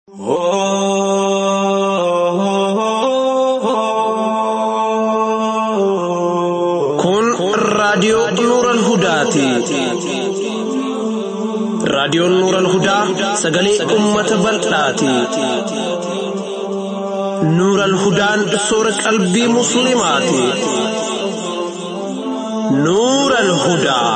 Kun raadiyoo Nuural Hudaati. Raadiyoon Nuural Hudaa sagalee uummata bal'aati. Nuural Hudaan soora qalbii musliimaati. Nuural Hudaa.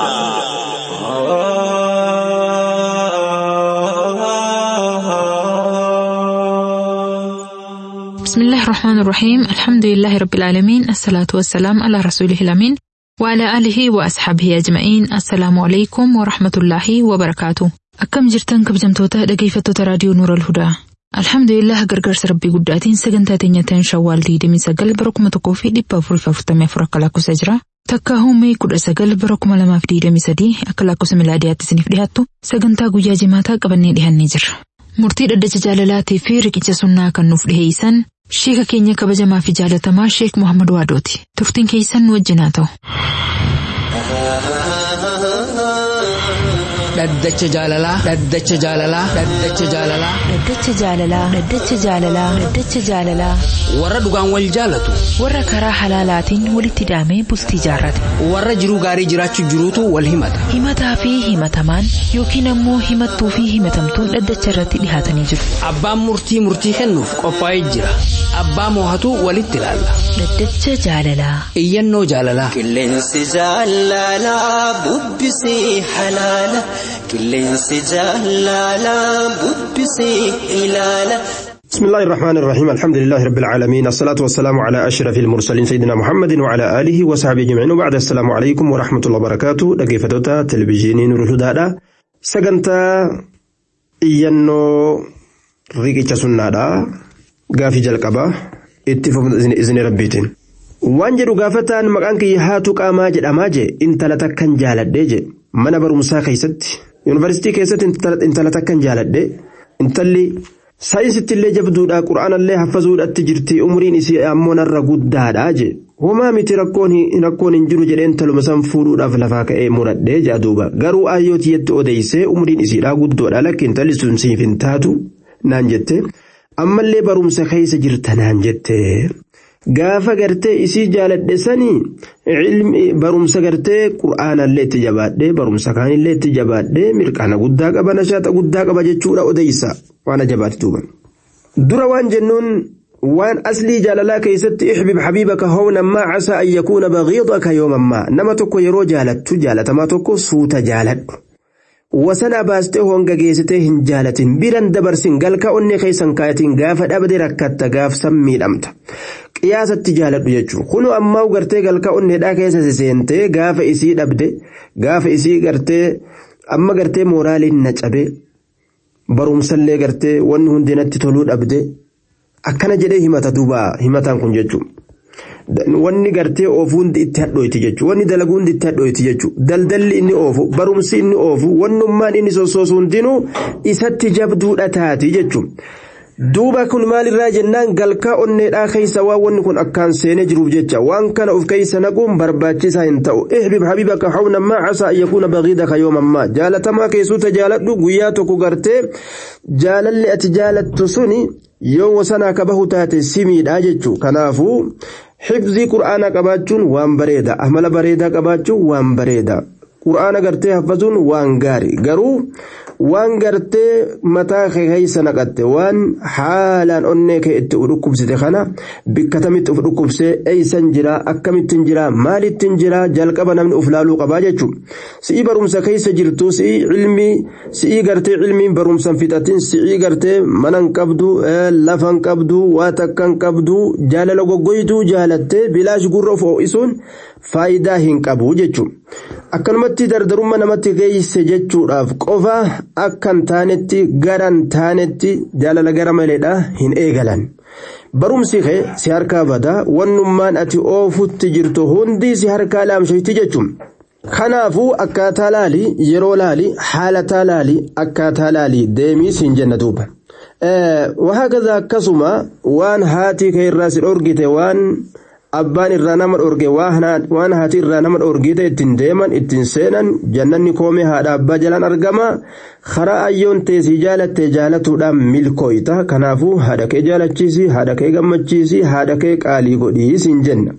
بسم الله الرحمن الرحيم الحمد لله رب العالمين الصلاة والسلام على رسوله الأمين وعلى آله وأصحابه أجمعين السلام عليكم ورحمة الله وبركاته أكم جرتن كبجمتوتا دقيفتوتا راديو نور الهدى الحمد لله غرغرس ربي قداتين سجنتاتين يتين شوال دي دمي سجل بركم تقوفي دي بافريكا فرتمي فرق لاكو سجرا تكاهومي كود سجل بركم لما في دي دمي سدي أكلاكو سميلاديات سنف ديهاتو سجنتا قويا جماتا قبني ديهان نجر مرتي دجا جالالاتي في ركيجا سنة كنوف دهيسان شيخ كينيا كبجما في جالتما شيخ محمد وادوتي تفتين كيسان وجناتو Daddacha jaalalaa daddacha jaalalaa daddacha jaalalaa daddacha jaalalaa daddacha jaalalaa daddacha jaalalaa warra dhugaan wal jaalatu warra karaa halaalaatiin walitti hidhamee bultii jaarrate warra jiruu gaarii jiraachuu jiruutu wal himata himataa fi himatamaan yookiin ammoo himattuu fi himatamtuun daddacha irratti dhihaatanii jiru abbaan murtii kennuuf qophaa'ee jira abbaa moohatu walitti ilaalla daddacha jaalalaa iyyannoo jaalalaa qilleensi jaalalaa bubbisii halaala qilleensi jaalalaa bubbisii ilaala. بسم الله الرحمن الرحيم الحمد لله رب العالمين الصلاة والسلام على أشرف المرسلين سيدنا محمد وعلى آله وصحبه أجمعين وبعد السلام عليكم ورحمة الله وبركاته دقيفتوتا تلفزيونين نور الهدى سجنتا إيانو ريكيتشا سنادا غافي جلقبا اتفاق إذن ربيتين وانجرو غافتان مقانكي هاتو قاماجد أماجي انتلتا كان جالد mana barumsaa keessatti yuunivarsiitii keessatti intalata kan jaaladhe intalli saayinsitti illee jabduudha quraanallee hafazuudhaatti jirti umriin isii ammoo narra guddaadha je homaa miti rakkoon hin jiru jedheen taluma san fuudhuudhaaf lafaa ka'ee muradhee jaaduuba garuu ayyootii yetti odeessee umriin isiidhaa guddoodha lakki intalli sun siif hin taatu naan jette ammallee barumsa keessa jirta naan jette. Gaafa gartee isii jaaladhe sanii ilmi barumsa gartee quraanallee itti jabaadhee barumsa kaanillee itti jabaadhee mirqaana guddaa qaba nashaata guddaa qaba jechuudha odeessa waan ajabaati duuba. Dura waan jennuun waan aslii jaalalaa keessatti ihbib habibaka hawnan maa casaa an yakuuna bagiidaka yooman maa nama tokko yeroo jaalattu jaalatamaa tokko suuta jaaladhu. Wasana baastee honga geessitee hin jaalatin biran dabarsin galka onni keessan kaayatiin gaafa dhabde rakkatta gaafsan miidhamta. Qiyaasatti jaaladhu jechuun kunu ammaa gartee galka onneedhaa keessa seentee gaafa isii dhabde gaafa isii gartee amma gartee mooraaliin na cabe barumsallee gartee wanni hundinatti toluu dhabde akkana jedhee himata duuba himataan kun jechuun. Wanni gartee oofuun itti hadhooyti jechuudha. Wanni dalaguun itti hadhooyti jechuudha. Daldalli inni oofu, barumsi inni oofu, wannummaan inni sossoosu hundinuu isatti jabduudha taati jechuudha. Duuba kun maalirraa jennaan galkaa onneedhaa keessa waan wanni kun akkaan seenee jiruuf jecha waan kana of keessa naquun barbaachisaa hin ta'u. Ihbib habibaka hawnan maa casaa an yakuuna bagiidaka yooman maa jaalatamaa keessuta jaaladhu guyyaa tokko gartee jaalalli ati jaalattu suni yoo wasanaa kabahu taate simiidhaa jechuudha. Kanaafuu حفظي قرآن قباچون وان بريدا أحمل بريدا قباچون وان بريدا قرآن قرتي حفظون وان غاري غرو وان قرتي متا خي سنقت وان حالا أنك اتقركب ستخنا بكتمت افركب سي أي سنجرا أكمت تنجرا مال تنجرا جال قبنا من أفلالو قباجة سي برمسا كي سجرتو سي علمي سي قرتي علمي برمسا فتاتين سي قرتي منن قبدو لفن قبدو واتكن قبدو جال لغو قيدو جالتي بلاش قرفو إسون فايدا هنقبو جيچو akkanumatti dardarummaa namatti geesse jechuudhaaf qofa akkan taanetti garan taanetti jaalala gara maleedha hin eegalan barumsi kee si harkaa badaa wannummaan ati oofutti jirtu hundi si harkaa laamsheetti jechuun kanaafuu akkaataa laali yeroo laali haalataa laali akkaataa laali deemii siin jenna duuba وهكذا كسما وان هاتي كيراس الأورجيت وان abbaan irraa nama dhorge waan haati irraa nama dhorgite ittiin deeman ittiin seenan jannanni koomee haadha abbaa jalaan argama karaa ayyoon teessii jaalattee jaalatuudhaan milkooyta kanaafuu haadha kee jaalachiisi haadha kee gammachiisi haadha kee qaalii godhii siin jenna.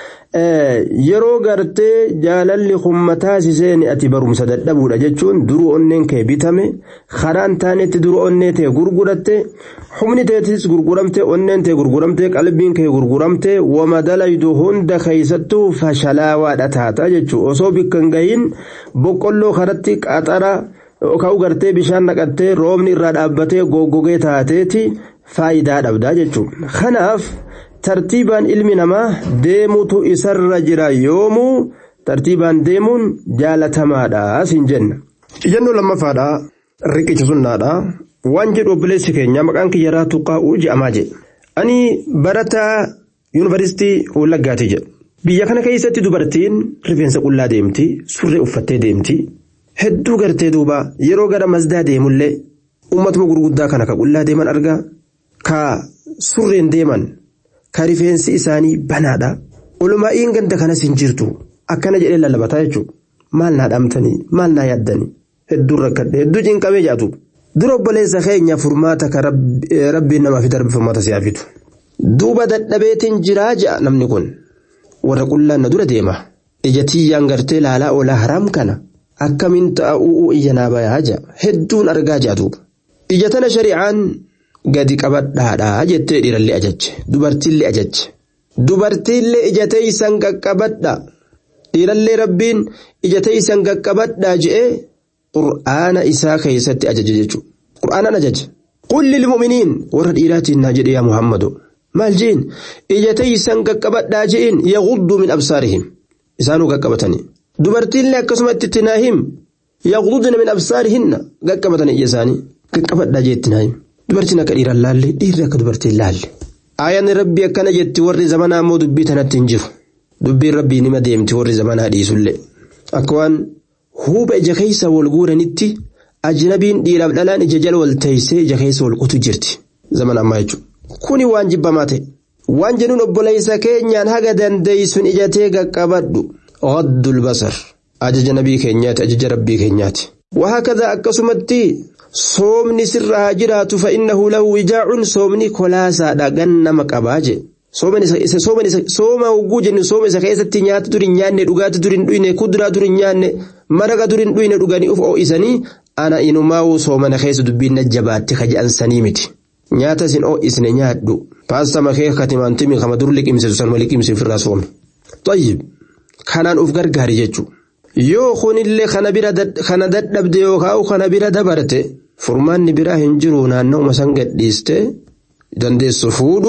Yeroo gartee jaalalli hummataa siseen ati barumsa dadhabuudha jechuun duru onneen kee bitame karaan taanetti duru onnee tee gurguratte humni teetis gurguramte onneen tee gurguramte qalbiin kee gurguramte wama dalaydu hunda keeysattuu fashalaawaadha taata jechuu osoo bikkan gahin boqqolloo karatti qaxara ka'u gartee bishaan naqattee roobni irraa dhaabbatee goggogee taateeti faayidaa dhabdaa jechuu kanaaf tartiibaan ilmi namaa deemutu isarra jira yoomuu tartiibaan deemuun jaalatamaadha siin jenna. Ijannoo lammaffaadha riqicha sunnaadha waan jedhu obboleessi keenya maqaan kiyyaraa tuqaa'uu je'amaa jedhe. Ani barataa yuunivarsiitii Wallaggaati jedhe. Biyya kana keessatti dubartiin rifeensa qullaa deemti surree uffattee deemti hedduu gartee duuba yeroo gara masdaa deemullee ummatuma gurguddaa kana ka qullaa deeman argaa ka surreen deeman. Ka rifeensi isaanii banaadha. Ulumaa'iin ganda kanas hin jirtu. Akkana jedhee lallabataa jechuudha. Maal naa dhamtanii maal naa yaaddanii hedduu rakkadhe hedduu cinqamee jaatu. Dura obboleessa keenya furmaata ka rabbiin namaaf darbe furmaata si'aa fidu. Duuba dadhabeetiin jiraa ja'a namni kun. Warra qullaan na dura deema. Ija tiyyaan gartee laalaa oolaa haraam kana. Akkamiin ta'a u'uu iyya naa bayaa ja'a. Hedduun argaa jaatu. Ija tana shari'aan. Gadi qabadhaadhaa jettee dhiirallee ajajje dubartiillee ajajje dubartiillee ija teeysan qaqqabadha dhiirallee rabbiin ija teeysan qaqqabadhaa je'ee qur'aana isaa keessatti ajaje jechuudha qur'aanaan ajaje qul lil mu'miniin warra dhiiraatiin naa jedhe yaa muhammadu maal je'in ija teeysan qaqqabadhaa je'in yaghuddu min absaarihim isaanuu qaqqabatanii dubartiillee akkasuma itti naahim yaghudduna min absaarihinna qaqqabatanii ija isaanii qaqqabadhaa jeetti naahim. Dubartiin akka dhiiraan laalle dhiirri akka dubartiin laalle. Ayaan rabbii akkana jetti warri zamanaa immoo dubbii tanatti hin jiru. Dubbiin rabbii nima deemti warri zamanaa dhiisullee. Akka waan huuba ija keessa wal guuranitti ajnabiin dhiiraaf dhalaan ija jala wal teessee ija keessa wal qutu jirti. Zaman ammaa jechuudha. Kuni waan jibbamaa ta'e. Waan jennuun obboleessa keenyaan haga dandeessuun ijatee qaqqabadhu. Ghaddul basar. Ajaja nabii keenyaati ajaja rabbii keenyaati. Waakadha akkasumatti. Soomni sirraa jiraatu fa'innahu lahu wijaa'un soomni kolaasaadha gannama qabaaje sooma hogguu jennu sooma isa keessatti nyaata durin nyaanne dhugaati durin dhuyne kuduraa durin nyaanne maraqa durin dhuyne dhuganii uf oo'isanii ana inumaa'uu soomana keessa dubbiin na jabaatte ka je'ansanii miti nyaata isin oo'isne nyaadhu paasta makee katimaantimi kama dur liqimsitu sanuma liqimsi ofirraa soome tayyib kanaan uf gargaari jechuu yoo kunillee kana dadhabde yookaan kana bira dabarte furmaanni biraa hin jiru naannoo san gadhiiste dandeessu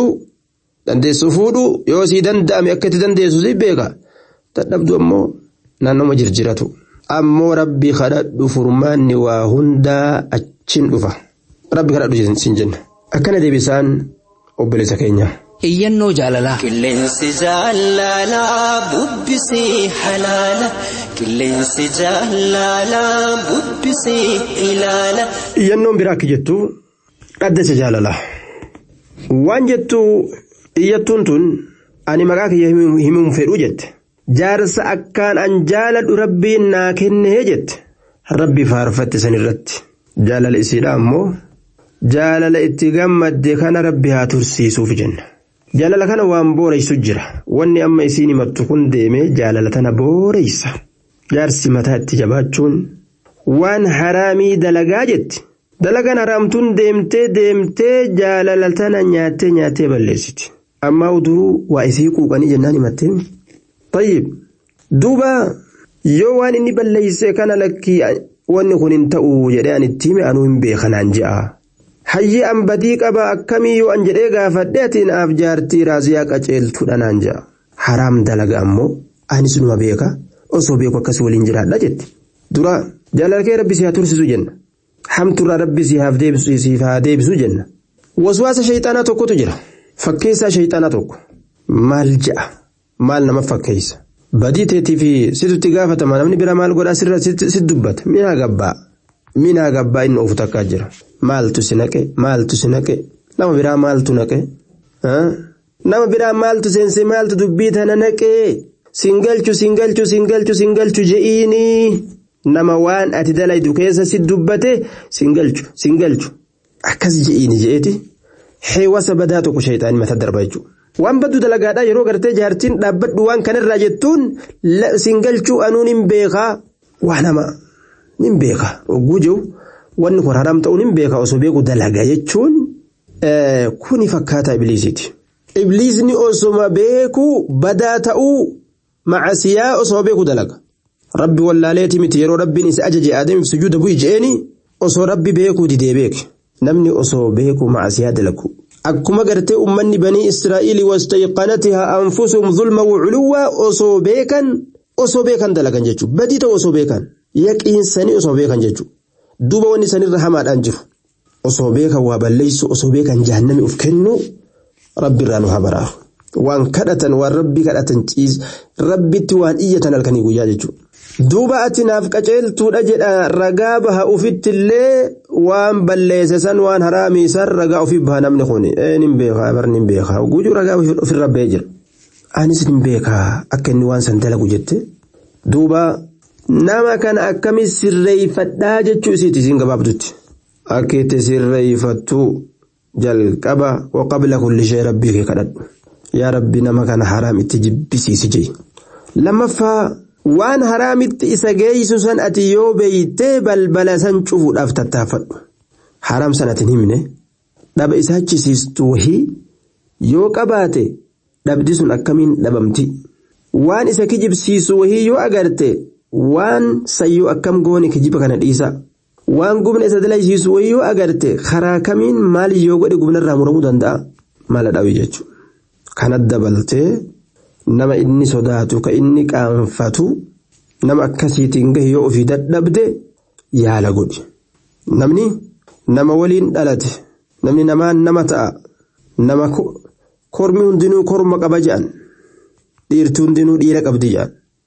fuudhu yoo sii danda'ame akka itti dandeessu si beeka dadhabdu ammoo naannoo jirjiratu ammoo rabbi kadhadhu furmaanni waa hundaa achin dhufa rabbi kadhadhu siin jenna akkana deebisaan obboleessa keenya. Iyyannoo jaalalaa. Qilleensi jaalalaa bubbisii halaala. Qilleensi jaalalaa bubbisii ilaala. Iyyannoon biraa akka jettu dhaddacha jaalalaa. Waan jettu iyyattuun tun ani maqaa kiyya himuun fedhuu jette. Jaarsa akkaan an jaaladhu rabbiin naa kennee jette. Rabbi faarfatte sanirratti. Jaalala isiidha ammoo jaalala itti gammadde kana rabbi haa tursiisuuf jenna. Jaalala kana waan booreysu jira wanni amma isiin himattu kun deemee jaalala tana booreysa jaarsi mataa itti jabaachuun waan haraamii dalagaa jetti dalagaan haraamtuun deemtee jaalala tana nyaattee balleessiti amma uduruu waa isii quuqanii jennaan himattee tayyib duuba yoo waan inni balleessee kana lakkii wanni kun hin ta'u jedhee an itti hime anuu hin beekanaan je'a. Hayyi an badii qaba akkamii yoo an jedhee gaafadheetiin af jaartii raaziyaa qaceeltuudha naan ja'a. Haraam dalaga ammoo anis numa beeka osoo beeku akkasii waliin jiraadha jetti. Dura jaalala kee rabbi si haa tursiisu jenna. Hamturraa rabbi si haa deebisu jenna. Waswaasa shayxaanaa tokkotu jira. Fakkeessaa shayxaanaa tokko. Maal ja'a? Maal nama fakkeessa? Badii teetii fi situtti gaafatama namni bira maal godhaa sirra si dubbata. Minaa gabbaa inni ofu takkaa jira. Maaltu si naqe nama biraa maaltu naqe nama biraa maaltu seense maaltu dubbii tana naqee singalchu je'iini nama waan ati dalaydu keessa si dubbate singalchu akkas je'iini je'eeti heewasa badaa tokko shayxaanii mata darba jechuudha. Waan baddu dalagaadhaa yeroo gartee jaartiin dhaabbadhu waan kanarraa jettuun singalchuu anuun hin beekaa waan nama hin beekaa ogguu jiru wanni kun haraam ta'uun hin beekaa osoo beeku dalagaa jechuun kuni fakkaata ibliisiiti. Ibliisni osoma beeku badaa ta'uu macasiyaa osoo beeku dalaga. Rabbi wallaaleeti miti yeroo rabbiin isa ajaje aadamiif sujuuda bu'i je'eeni osoo rabbi beekuu didee beeke namni osoo beeku macasiyaa dalagu. Akkuma gartee ummanni banii Israa'ilii wastayqanatihaa anfusuhum zulman wa culuwwaa osoo beekan dalagan jechuudha. Badii ta'u osoo beekan yaqiinsanii osoo beekan jechuudha. Duuba wanni sanirra hamaadhaan jiru osoo beekan waa balleessu osoo beekan jahannami uf kennu rabbi irraa nu habaraa. Waan kadhatan waan rabbi kadhatan rabbitti waan iyyatan halkanii guyyaa jechuudha. Duuba ati naaf qaceeltuudha jedha ragaa baha ufittillee waan balleesse san waan haraamii san ragaa ofii baha namni kun nin beekaa barni hin beekaa guujuu ragaa ofirra ba'ee jira. Anis nin beekaa akka inni waan san dalagu jette. Duuba nama kana akkami sirreeffadhaa jechuu isiiti isin gabaabdutti. Akka itti sirreeffattu jalqaba waqabla kulli shee rabbii kee kadhadhu. Yaa rabbi nama kana haraam itti jibbisiisi jee. Lammaffaa waan haraamitti isa geessu san ati yoo beeytee balbala san cufuudhaaf tattaaffadhu. Haraam san ati himne dhaba isa achisiistu wahii yoo qabaate dhabdi sun akkamiin dhabamti. Waan isa kijibsiisu wahii yoo agarte waan sayyoo akkam goone kijiba kana dhiisa. Waan gubna isa dalaysiisu wahii yoo agarte karaa kamiin maal yoo godhe gubnarraa muramuu danda'a mala dhawi jechuudha. Kana dabaltee nama inni sodaatu ka inni qaanfatu nama akkasiitiin gahe yoo ofii dadhabde yaala godhi. Namni nama waliin dhalate namni namaan nama ta'a nama kormi hundinuu korma qaba jedhan dhiirti hundinuu dhiira qabdi jedhan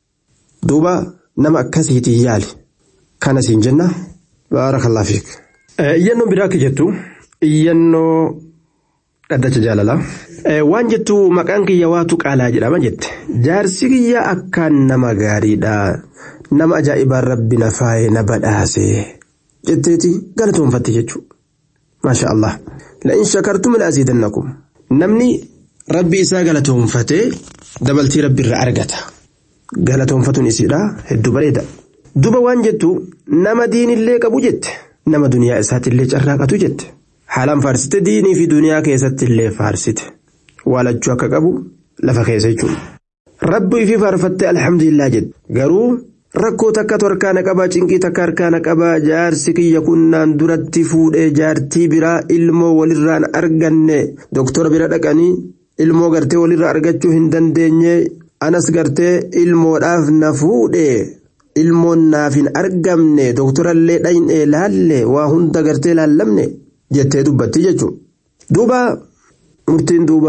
duuba nama akkasiitiin yaali kana siin jenna baarakallahu fiik. Iyyannoo biraa akka jettu iyyannoo dhaddacha jaalalaa. Waan jettu maqaan kiyya waatu qaalaa jedhama jette jaarsi kiyya akkaan nama gaariidha nama ajaa'ibaan rabbi na faayee na badhaase jetteeti galatoonfatte jechuudha. Maasha Allah la'in shakartum la'aziidannakum namni rabbi isaa galatoonfatee dabaltii rabbi irraa argata galatoonfatuun isiidha hedduu bareeda. Duba waan jettu nama diinillee qabu jette nama duniyaa isaatiillee carraaqatu jette haalaan faarsite diinii fi duniyaa keessatti illee faarsite. Waalachuu akka qabu lafa keessa jechuudha. Rabbi ifi faarfatte alhamdulillah jedhe garuu rakkoo takka harkaana qabaa cinqii takka harkaana qabaa jaarsi kiyya kunnaan duratti fuudhee jaartii biraa ilmoo walirraan arganne doktora bira dhaqanii ilmoo gartee walirraa argachuu hin dandeenye anas gartee ilmoodhaaf na fuudhee ilmoon naaf hin argamne doktorallee dhayne laalle waa hunda gartee laallamne jettee dubbatti jechuudha. Duuba murtiin duuba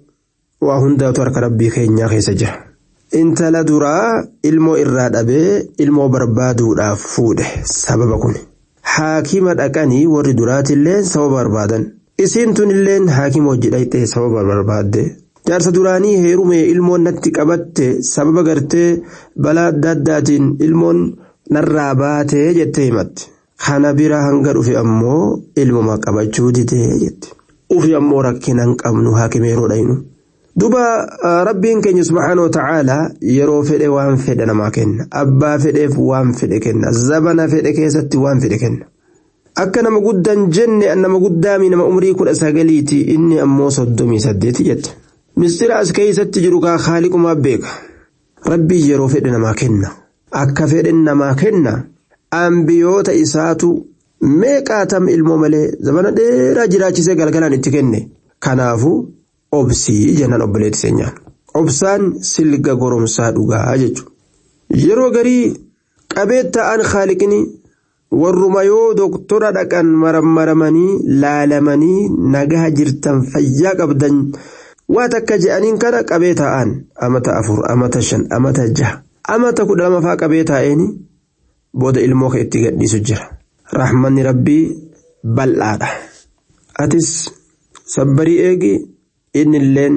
waa hundaatu harka rabbii keenyaa keessa jira. Intala duraa ilmoo irraa dhabee ilmoo barbaaduudhaaf fuudhe sababa kun. Haakima dhaqanii warri duraatillee sababa barbaadan. Isiin tunilleen haakima hojii dhayxee sababa barbaadde. Jaarsa duraanii heerumee ilmoon natti qabatte sababa gartee balaa adda addaatiin ilmoon narraa baatee jettee himatte. Kana bira hanga dhufe ammoo ilmuma qabachuu didee jette. Ufi ammoo rakkinaan qabnu haakima yeroo dhaynu. Duba rabbiin keenya subhaanahu wa ta'ala yeroo fedhe waan fedhe namaa kenna. Abbaa fedheef waan fedhe kenna. Zabana fedhe keessatti waan fedhe kenna. Akka nama guddaan jenne nama guddaami nama umrii 19 inni ammoo 38 jette. Mistira as keessatti jiru kaa Khaaliqumaa beeka. Rabbii yeroo fedhe namaa kenna. Akka fedhe namaa kenna. Ambiyoota isaatu meeqaatam ilmoo malee zabana dheeraa jiraachisee galgalaan itti kenne. Kanaafuu obsii jennaan obboleetti seenyaan. Obsaan silga goromsaa dhugaa jechuudha. Yeroo garii qabee ta'an Khaaliqni warruma yoo doktora dhaqan marammaramanii laalamanii nagaha jirtan fayyaa qabdan waa takka je'aniin kana qabee ta'an amata 4 amata 5 amata 6 amata 10 faa qabee taa'eeni booda ilmoo ka itti gadhiisu jira. Rahmanni rabbii bal'aadha. Atis sabbarii eegi innilleen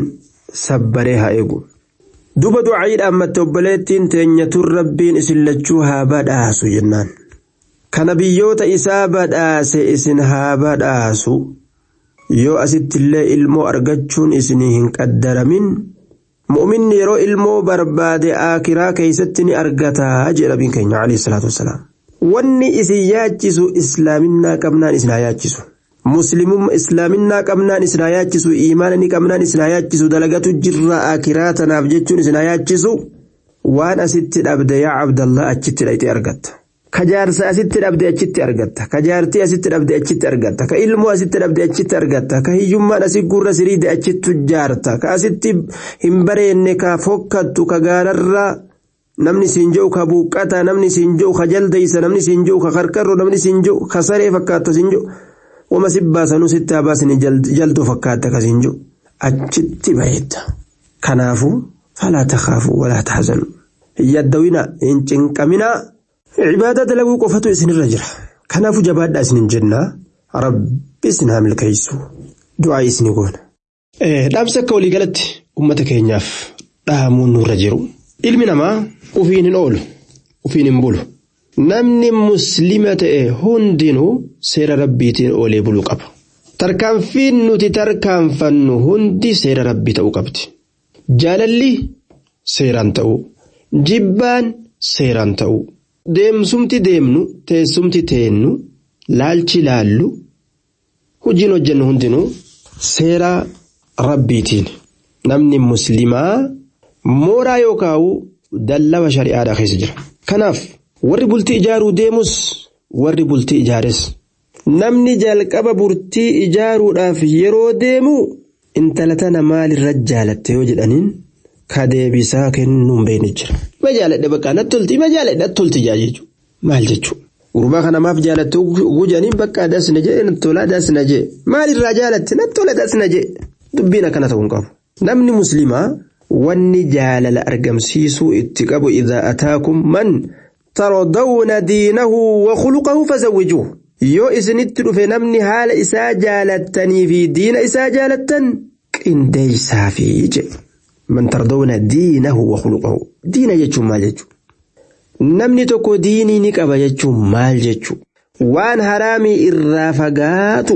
sabbaree haa eegu. Duba du'aayiidhaan mattobboleettiin teenyatuun rabbiin isin lachuu haa badhaasu jennaan. Kana biyyoota isaa badhaase isin haa badhaasu. Yoo asittillee ilmoo argachuun isinii hin qaddaramin mu'minni yeroo ilmoo barbaade aakiraa keessatti ni argataa jedha nabiin keenya alayhi salaatu wassalaam. Wanni isin yaachisu islaaminaa qabnaan isin haa yaachisu. Muslimummaa islaaminaa qabnaan isin haa yaachisu. Iimaana ni qabnaan isin haa yaachisu. Dalagatu jirra aakiraa tanaaf jechuun isin haa yaachisu. Waan asitti dhabde yaa Abdallah achitti dhayxee argatta. Kajaarsa asitti dhabde achitti argatta. Kajaartii asitti dhabde achitti argatta. Ka ilmoo asitti dhabde achitti argatta. Ka hiyyummaan asii gurra siriide achitti jaarta. Ka asitti hin bareenne ka fokkattu ka gaararraa namni siin jiru ka buuqqata namni siin jiru ka jaldaysa namni siin jiru ka karkarro namni siin jiru ka saree fakkaatu siin jiru. Wama sibbaasanuu sitti habaasni jalduu fakkaata ka siin jiru. Achitti bareedda. Kanaafuu falaa takhaafuu walaa tahzanuu. Hin yaddawina hin cinqaminaa. Cibaada dalaguu qofatu isinirra jira. Kanaafuu jabaadhaa isinin jennaa. Rabbi isin haa milkeessu. Du'aa isinii goona. Dhaamsa akka waliigalatti uummata keenyaaf dhaamuun nurra jiru. Ilmi namaa ufiin hin oolu, ufiin hin bulu. Namni muslima ta'e hundinuu seera rabbiitiin oolee buluu qaba. Tarkaanfiin nuti tarkaanfannu hundi seera rabbii ta'uu qabdi. Jaalalli seeraan ta'uu, jibbaan seeraan ta'uu. Deemsumti deemnu teessumti teennu laalchi laallu hojiin hojjennu hundinuu seera rabbiitiin namni muslimaa mooraa yookaan dallawa shari'aadhaa keessa jira. Kanaaf warri bultii ijaaruu deemus warri bultii ijaares namni jalqaba bultii ijaaruudhaaf yeroo deemu intala tana maalirra jaalatte yoo jedhaniin ka deebisaa kennuun beekni jira. Ma jaaladhe bakka natti tolti ma jaaladhe natti tolti jechuudha. Maal jechuudha? Gurbaa kanamaaf jaalatte gujaniin bakka dasna jee natti tola dasna jee maalirraa jaalatte natti tola dasna jee dubbiin akkana ta'uu hin qabu. Namni muslimaa wanni jaalala argamsiisuu itti qabu idhaa ataakum man taradawna diinahu wa khuluqahu fazawwijuhu. Yoo isinitti dhufe namni haala isaa jaalattanii fi diina isaa jaalattan qindeessaa fi jedhe. Man tardawna diinahu wa khuluqahu. Diina jechuun maal jechuudha? Namni tokko diinii ni qaba jechuun maal jechuudha? Waan haraamii irraa fagaatu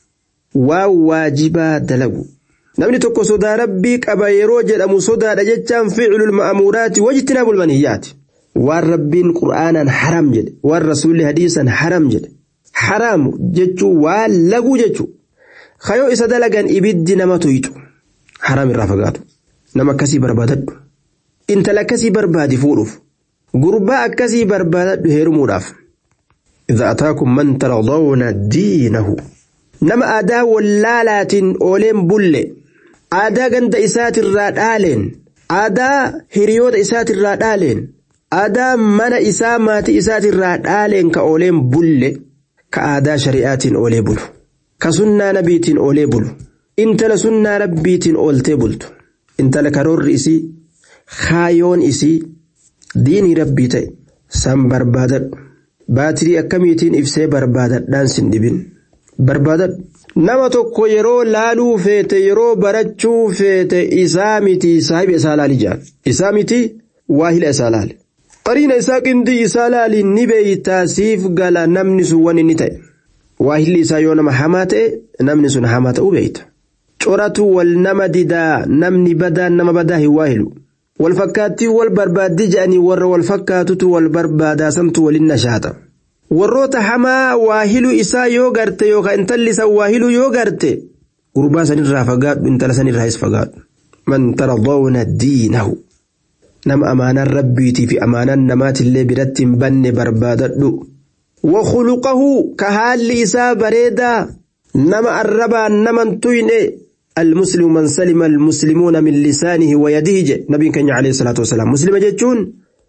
waan waajibaa dalagu. Namni tokko sodaa rabbii qaba yeroo jedhamu sodaadha jechaan fi'ilul ma'amuuraati wajtinaabul manhiyyaati. Waan rabbiin qur'aanaan haram jedhe waan rasuulli hadiisan haram jedhe. Haram jechuun waan laguu jechuudha. Kayoo isa dalagan ibiddi nama tuyxu haram irraa fagaatu. Nama akkasii barbaadadhu. Intala akkasii barbaadi fuudhuuf. Gurbaa akkasii barbaadadhu heerumuudhaaf. Idha ataakum man taradawna diinahu. Nama aadaa wallaalaatiin ooleen bulle. Aadaa ganda isaatirraa dhaaleen. Aadaa hiriyoota isaatirraa dhaaleen. Aadaa mana isaa maatii isaatirraa dhaaleen ka ooleen bulle. Ka aadaa shari'aatiin oolee bulu. Ka sunnaa nabiitiin oolee bulu. Intala sunnaa rabbiitiin ooltee bultu. Intala karoorri isii khaayoon isii diinii rabbii ta'e san barbaadadhu. Baatirii akkamiitiin ibsee barbaadadhaan sin dhibin. Barbaadadhu. Nama tokko yeroo laaluu feete yeroo barachuu feete isaa miti saahiba isaa laali jaan. Isaa miti waahila isaa laali. Qariina isaa qindii isaa laali ni beeytaa siif gala namni sun waan inni ta'e. Waahilli isaa yoo nama hamaa ta'e namni sun hamaa ta'uu beeyta. Coratu wal nama didaa namni badaan nama badaa hin waahilu. Wal fakkaattii wal barbaaddi jedhanii warra wal fakkaatutu wal barbaadaa samtu waliin nashaata. Warroota hamaa waahilu isaa yoo garte yookaan intalli isaa waahilu yoo garte gurbaa sanirraa fagaadhu intala sanirraas fagaadhu. Man taradawna diinahu. Nama amaanaan rabbiitii fi amaanaan namaatillee biratti hin banne barbaadadhu. Wa khuluqahu ka haalli isaa bareedaa nama arrabaan naman tuyne. المسلم من سلم المسلمون من لسانه ويده نبي كان عليه الصلاة والسلام مسلم جتون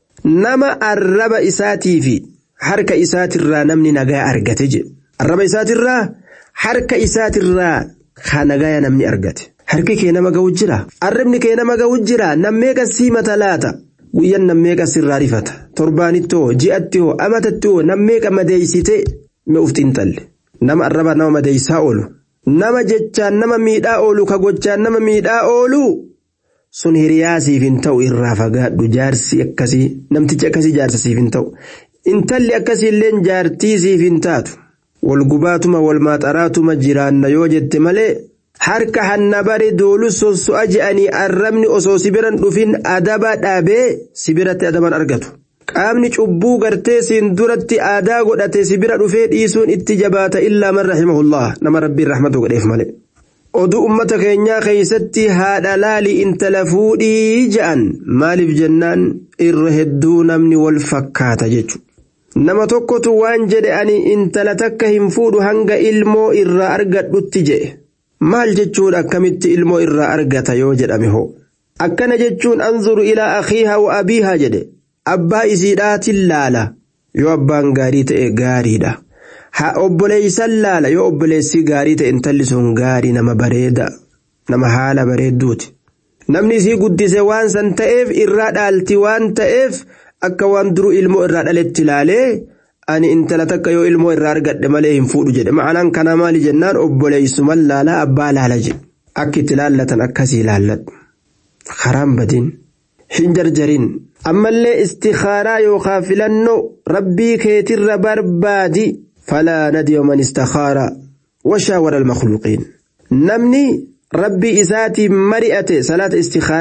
نما الرب إساتي في حركة إسات الرا نمني نجا أرجتج الرب إسات الرا حركة إسات الرا خانجا نمني أرجت حركة كينا ما جوجرا الربني كينا ما جوجرا نميك السيمة ثلاثة وين نميك السر عرفت ترباني تو جئتو أمتتو نميك مديسيتي مفتين تل نما الرب نما مديسا أولو. Nama jechaan nama miidhaa oolu ka gochaan nama miidhaa oolu sun hiriyaa siif hin ta'u irraa fagaadhu jaarsi akkasii namtichi akkasii jaarsa siif hin ta'u intalli akkasii illeen jaartii siif hin taatu wal gubaatuma wal maaxaraatuma jiraanna yoo jette malee harka hanna bari doolu sosso'a je'anii arrabni osoo sibiran dhufin adaba dhaabee sibiratti adaban argatu qaamni cubbuu gartee siin duratti aadaa godhate sibira dhufee dhiisuun itti jabaata illaa man rahimahullah nama rabbiin rahmatu godheef malee oduu ummata keenyaa keessatti haadha laali intala fuudhii ja'an maaliif jennaan irra hedduu namni wal fakkaata jechu nama tokkotu waan jedhe ani intala takka hin fuudhu hanga ilmoo irraa argadhutti jedhe maal jechuudha akkamitti ilmoo irraa argata yoo jedhame hoo akkana jechuun anzuru ilaa akhiiha wa abiiha jedhe abbaa isiidhaatin laala yoo abbaan gaarii ta'e gaariidha ha obboleeysan laala yoo obboleessi gaarii ta'e intalli sun gaarii nama bareeda nama haala bareedduuti namni isii guddise waan san ta'eef irraa dhaalti waan ta'eef akka waan duruu ilmoo irraa dhaletti laalee ani intala takka yoo ilmoo irraa argadhe malee hin fuudhu jedhe ma'anaan kana maali jennaan obboleeysuman laala abbaa laala jedhe akka itti laallatan akkasii laalladhu karaan badin hin jarjarin ammallee istikhaaraa yookaan filannoo rabbii keetirra barbaadi falaa nadiya man istikhaara washaawara almakhluuqiin namni rabbii isaatii mari'ate salaata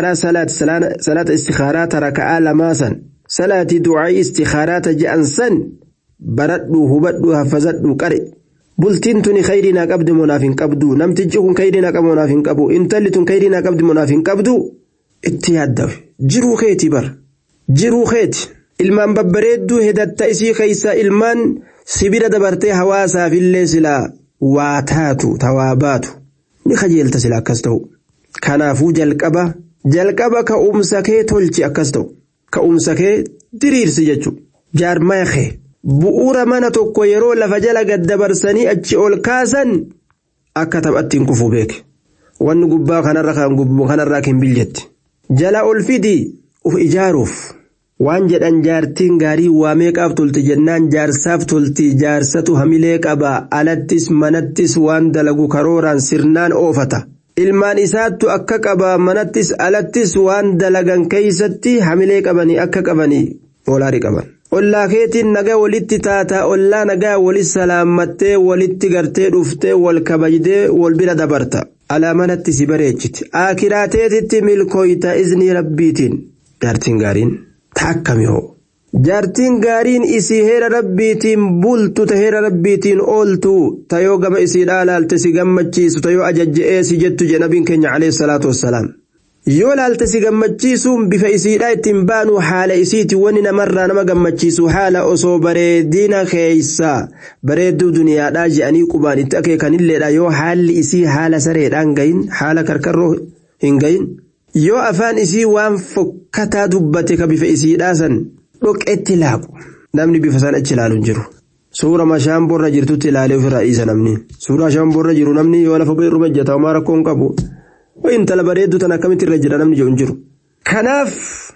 istikhaaraa taraka'aa lamaasan salaatii du'aa'ii istikhaaraata je'an san baradhu hubadhu hafazadhu qare bultiin tuni khayriinaa qabdi munaaf hin qabdu namtichi kun khayriinaa qabu munaaf hin qabu intalli tun khayriinaa qabdi munaaf hin qabdu itti yaaddawe jiruu keeti bar jiruu keeti ilmaan babbareedduu hedatta isii keeysa ilmaan sibira dabartee hawaasaaf illee silaa waa taatu tawaabaatu ni kajeelta silaa akkas ta'u kanaafuu jalqaba ka'umsa kee tolchi akkas ta'u ka'umsa kee diriirsi jechuudha jaarmaya kee bu'uura mana tokko yeroo lafa jala gaddabarsanii achi ol kaasan akka taphattiin kufuu beeke wanni gubbaa kanarraa kan biljetti jala ol fidi uf ijaaruuf waan jedhan jaartiin gaarii waa meeqaaf tolti jennaan jaarsaaf tolti jaarsatu hamilee qaba alattis manattis waan dalagu karooraan sirnaan oofata ilmaan isaattu akka qaba manattis alattis waan dalagan keeysatti hamilee qabanii akka qabanii olaarii qaban ollaa keetiin nagaa walitti taataa ollaa nagaa walis salaammattee walitti gartee dhuftee wal kabajdee wal bira dabarta alaamanatti si bareechiti akiraateetitti milkooyta iznii rabbiitiin jaartiin gaariin taakkami hoo jaartiin gaariin isii heera rabbiitiin bultu ta heera rabbiitiin ooltu tayoo gama isii dhaalaalte si gammachiisu tayoo ajajje'ee si jettu je nabiin keenya alayhi salaatu wassalaam yoo laalte si gammachiisuun bifa isiidhaa ittiin baanu haala isiiti wanni namarraa nama gammachiisu haala osoo bareedina keeysaa bareedduu duniyaadhaa je'anii qubaan itti akeekanilleedha yoo haalli isii haala sareedhaan gayin haala karkarroo hin gayin yoo afaan isii waan fokkataa dubbate ka bifa isiidhaa san dhoqetti laaqu namni bifa san achi ilaalu hin jiru suura mashaamborra jirtutti ilaalee ofirraa dhiisa namni suura mashaamborra jiru namni yoo lafa irra ejjata homaa rakkoo hin qabu intala bareedduu tan akkamitti irra jira namni hin jiru kanaaf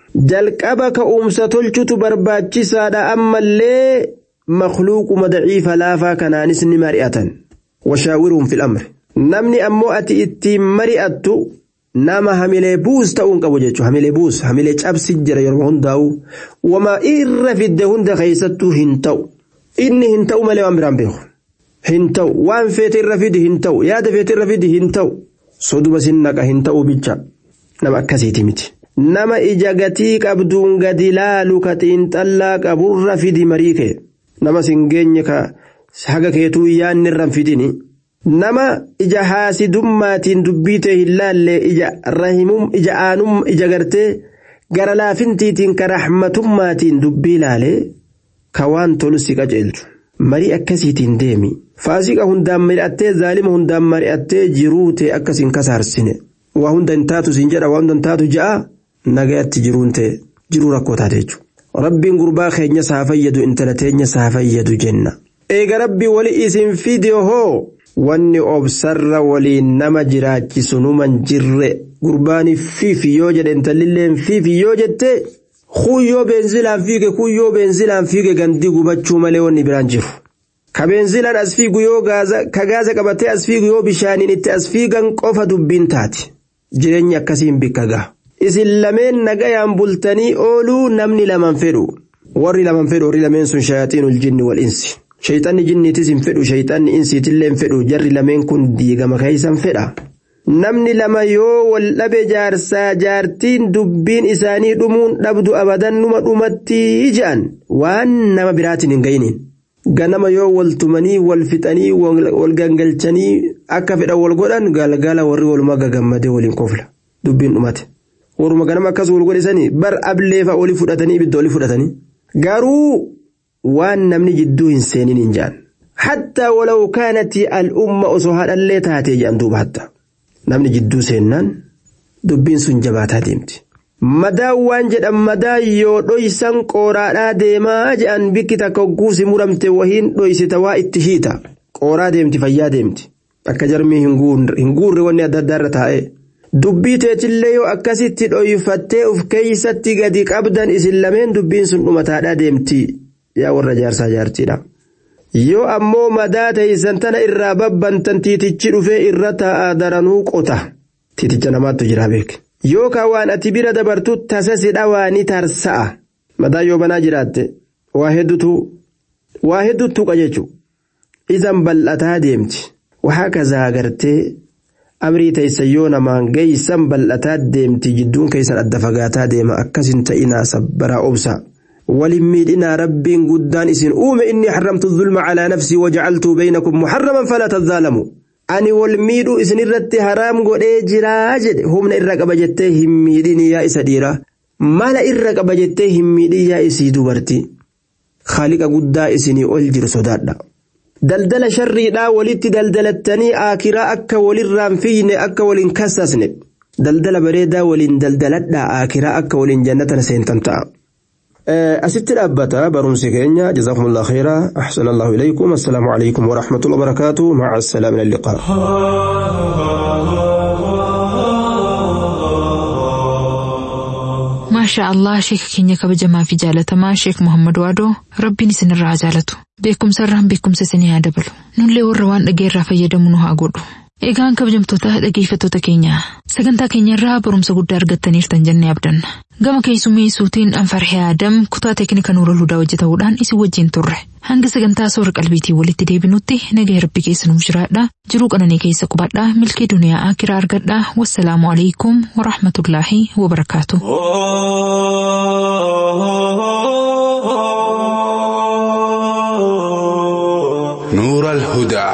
jalqaba ka'umsa tolchutu barbaachisaadha ammallee makhluuquma daciifa laafaa kanaanis ni mari'atan washaawiruhum fil amri namni ammoo ati ittiin mari'attu nama hamilee buus ta'uun qabu jechuudha hamilee cabsi jira yeroo hundaa'u wama irra fidde hunda keessattuu hin ta'u inni hin ta'u malee waan biraan beeku hin ta'u waan feete irra fidi hin ta'u yaada feete irra fidi hin ta'u soduba sin naqa hin ta'u bicha nama akkasiiti miti nama ija gatii qabduun gadi laalu ka xiinxallaa qaburra fidi marii kee nama sin geenye ka haga keetuu yaanni irra fidini nama ija haasidummaatiin dubbiitee hin laalle ija rahimum ija aanum ija gartee gara laafintiitiin ka rahmatummaatiin dubbii laalee ka waan tolu si qajeelchu marii akkasiitiin deemi faasiqa hundaan mari'attee zaalima hundaan mari'attee jiruute akkasiin kasaarsine waa hunda hin taatu siin jedha waa hunda hin taatu ja'a nagayatti jiruunte jiruu rakkoo taate jechuudha rabbiin gurbaa keenya saa fayyadu intala teenya saa fayyadu jenna eega rabbii wali isin fideo hoo wanni obsarra waliin nama jiraachisu numan jirre gurbaani fiifi yoo jedhe intalilleen fiifi yoo jette kuyyoo beenzilaan fiige gandi gubachuu malee wanni biraan jiru ka beenzilaan as fiigu yoo ka gaaza qabatee as fiigu yoo bishaaniin itti as fiigan qofa dubbiin taati jireenyi akkasiin bikka gaa isin lameen nagayaan bultanii ooluu namni laman fedhu warri lameen sun shayaxiinul jinni wal insi shayxanni jinniitis hin fedhu shayxanni insiitillee hin fedhu jarri lameen kun diigama keeysan fedha namni lama yoo wal dhabe jaarsaa jaartiin dubbiin isaanii dhumuun dhabdu abadan numa dhumatti jedhan waan nama biraatiin hin gayiniin ganama yoo wal tumanii wal fixanii wal gangalchanii akka fedha wal godhan galgala warri waluma gagammadee waliin kofla dubbiin dhumate waruma ganama akkas wal godhisanii bar ableefa oli fudhatanii ibidda oli fudhatanii garuu waan namni jidduu hin seenin hin jedhan hatta walaw kaanati al-umma osoo haadhallee taatee jedhan duuba hatta namni jidduu seennaan dubbiin sun jabaataa deemti madaa waan jedhan madaa yoo dhoysan qooraadhaa deemaa jedhan bikki takka hogguusi muramte wahiin dhoysita waa itti hiita qooraa deemti fayyaa deemti akka jarmii hin guurre wanni adda addaarra taa'ee dubbii teechillee yoo akkasitti dhoyfattee uf keeysatti gadi qabdan isin lameen dubbiin sun dhumataadhaa deemti yaa warra jaarsaa jaartiidha yoo ammoo madaa teeysan tana irraa babbantan tiitichi dhufee irra taa'aa daranuu qota tiiticha namaattu jira beek yookaan waan ati bira dabartu tasasi dhawaani tarsa'a madaa yoo banaa jiraatte waa hedduutu qajechu izan bal'ataa deemti waxaa kazaa agartee amrii teeysan yoo namaan geeysan bal'ataa deemti jidduun keeysan adda fagaataa deema akkasin ta'inaa sabbaraa obsa ولميدنا ربي قدان اسن إني حرمت الظلم على نفسي وجعلته بينكم محرما فلا تظالموا أني والميدو اسن الرت حرام قد جراجد هم إرق بجتهم ميدين يا إسديرا ما لا إرق بجتهم ميدين يا إسيدو برتي خالق قدا اسني ألجر صدادا دلدل شري لا ولدت دلدلتني آكرا أكا وللرام فيني أكا ولنكسسني دلدل بريدا ولن دلدلت لا آكرا أكا ولن جنة سينتنتا أسيت الأبتا برمسي كينيا جزاكم الله خيرا أحسن الله إليكم السلام عليكم ورحمة الله وبركاته مع السلامة من اللقاء ما شاء الله شيخ كينيا كبجما في جالتما شيخ محمد وادو ربي نسن الرعجالته بكم سرهم بكم سسني هادبلو نولي وروان أجير رافيدمونها أقولو eegaan kabajamtoota dhaggeeffattoota keenya sagantaa keenya irraa barumsa guddaa argattaniirtan jennee abdanna gama keessummeessuutiin Anfarhee Adam kutaa teeknika Nuurul Hudaa hojjetamuudhaan isin wajjin turre hanga sagantaa soora qalbiitii walitti deebinutti nagaa rabbi keessa nuuf jiraadha jiruu qananii keessa qubadha milkii duniyaa aakiraa argadha wassalaamu alaikum warahmatullaahi wabarakaatuh. Nuurul Hudaa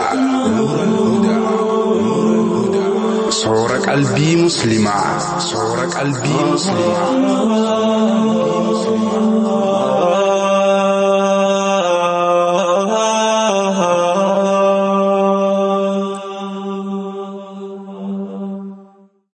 صورة قلبي مسلمة